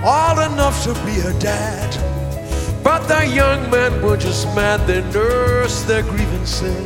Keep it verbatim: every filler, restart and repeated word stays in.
old enough to be a dad. But the young men were just mad, they nursed their grievances.